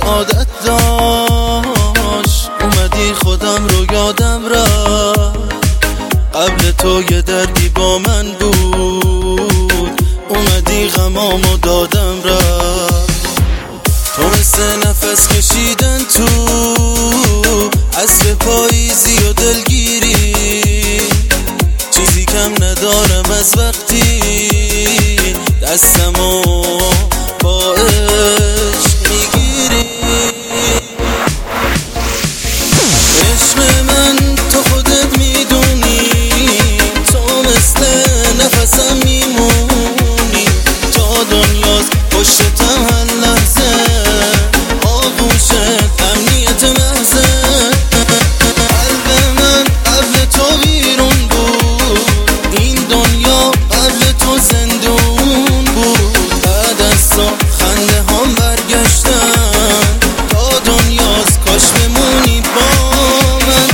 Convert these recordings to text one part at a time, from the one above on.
عادت داشت، اومدی خودم رو یادم رفت. قبل تو یه دردی با من بود، اومدی غمامو دادم رفت. تو مثل نفس کشیدن تو عصر پاییزی و دلگیری، چیزی کم ندارم از وقتی دستمو با عشق میگیری. عشق من تو خودت میدونی، تو مثل نفسم میمونی. تا دنیاست پشتم هر لحظه، آغوشت امنیت محضه. قلب من قبل تو بیرون بود، این دنیا قبل تو زندون بود. بعد از تو خنده هم برگشتن، تا دنیاست کاش بمونی با من.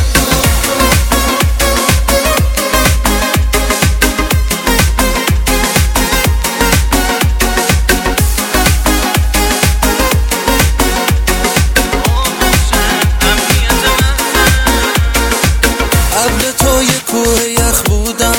قبل تو یه کوه یخ بودم،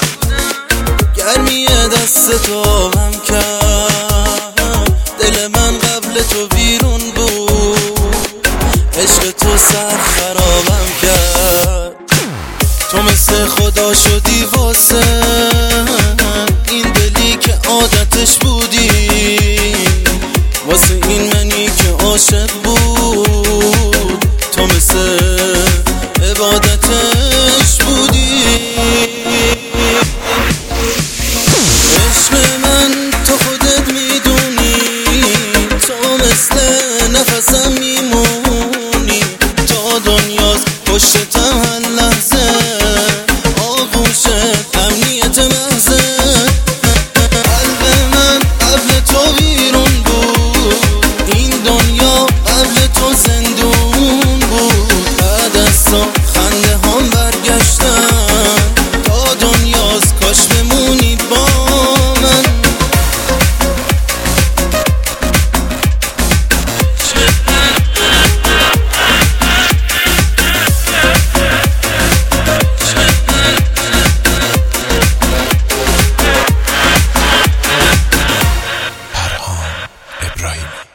گرمی دست تو هم کرد. دل من قبل تو بیرون بود، عشق تو سر خرابم کرد. تو مثل خدا شدی واسه این دلی که عادتش بودی، واسه این منی که عاشق بود. تو مثل عبادتش بودی. عشق من تو خودت میدونی، تو مثل نفسم میمونی. تا دنیاست پشتم هر لحظه، آغوشت امنیت محضه. قلب من قبل تو بیرون بود، این دنیا قبل تو زندون بود. بعد از تو خنده هم برگشتن، تا دنیاست کاش بمونی با من. فرهان ابراهیمی